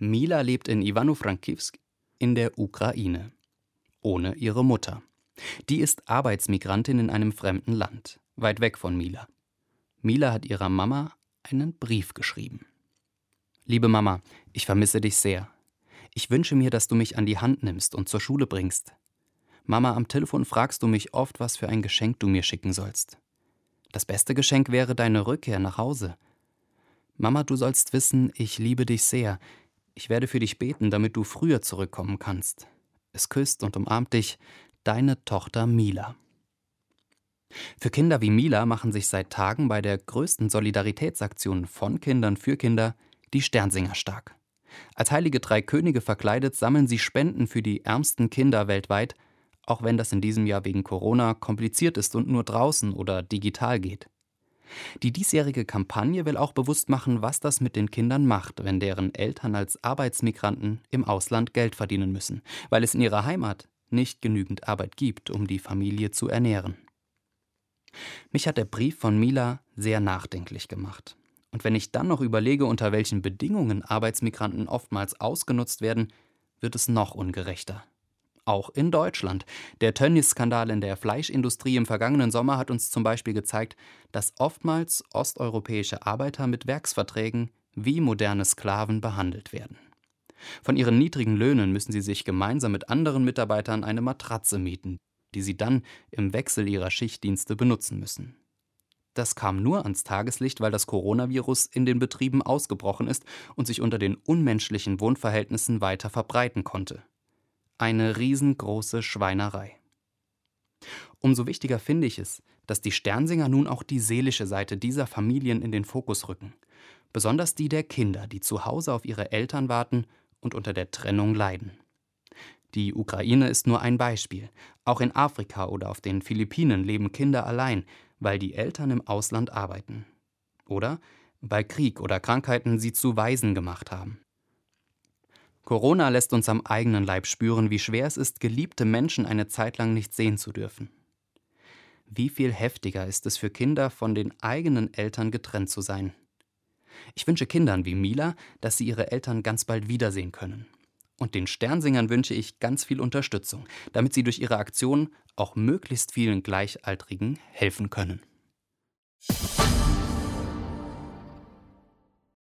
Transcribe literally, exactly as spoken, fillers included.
Mila lebt in Ivano-Frankivsk in der Ukraine. Ohne ihre Mutter. Die ist Arbeitsmigrantin in einem fremden Land, weit weg von Mila. Mila hat ihrer Mama einen Brief geschrieben. Liebe Mama, ich vermisse dich sehr. Ich wünsche mir, dass du mich an die Hand nimmst und zur Schule bringst. Mama, am Telefon fragst du mich oft, was für ein Geschenk du mir schicken sollst. Das beste Geschenk wäre deine Rückkehr nach Hause. Mama, du sollst wissen, ich liebe dich sehr. Ich werde für dich beten, damit du früher zurückkommen kannst. Es küsst und umarmt dich deine Tochter Mila. Für Kinder wie Mila machen sich seit Tagen bei der größten Solidaritätsaktion von Kindern für Kinder die Sternsinger stark. Als heilige drei Könige verkleidet sammeln sie Spenden für die ärmsten Kinder weltweit, auch wenn das in diesem Jahr wegen Corona kompliziert ist und nur draußen oder digital geht. Die diesjährige Kampagne will auch bewusst machen, was das mit den Kindern macht, wenn deren Eltern als Arbeitsmigranten im Ausland Geld verdienen müssen, weil es in ihrer Heimat nicht genügend Arbeit gibt, um die Familie zu ernähren. Mich hat der Brief von Mila sehr nachdenklich gemacht. Und wenn ich dann noch überlege, unter welchen Bedingungen Arbeitsmigranten oftmals ausgenutzt werden, wird es noch ungerechter. Auch in Deutschland. Der Tönnies-Skandal in der Fleischindustrie im vergangenen Sommer hat uns zum Beispiel gezeigt, dass oftmals osteuropäische Arbeiter mit Werksverträgen wie moderne Sklaven behandelt werden. Von ihren niedrigen Löhnen müssen sie sich gemeinsam mit anderen Mitarbeitern eine Matratze mieten, die sie dann im Wechsel ihrer Schichtdienste benutzen müssen. Das kam nur ans Tageslicht, weil das Coronavirus in den Betrieben ausgebrochen ist und sich unter den unmenschlichen Wohnverhältnissen weiter verbreiten konnte. Eine riesengroße Schweinerei. Umso wichtiger finde ich es, dass die Sternsinger nun auch die seelische Seite dieser Familien in den Fokus rücken. Besonders die der Kinder, die zu Hause auf ihre Eltern warten und unter der Trennung leiden. Die Ukraine ist nur ein Beispiel. Auch in Afrika oder auf den Philippinen leben Kinder allein, weil die Eltern im Ausland arbeiten. Oder weil Krieg oder Krankheiten sie zu Waisen gemacht haben. Corona lässt uns am eigenen Leib spüren, wie schwer es ist, geliebte Menschen eine Zeit lang nicht sehen zu dürfen. Wie viel heftiger ist es für Kinder, von den eigenen Eltern getrennt zu sein. Ich wünsche Kindern wie Mila, dass sie ihre Eltern ganz bald wiedersehen können. Und den Sternsingern wünsche ich ganz viel Unterstützung, damit sie durch ihre Aktion auch möglichst vielen Gleichaltrigen helfen können.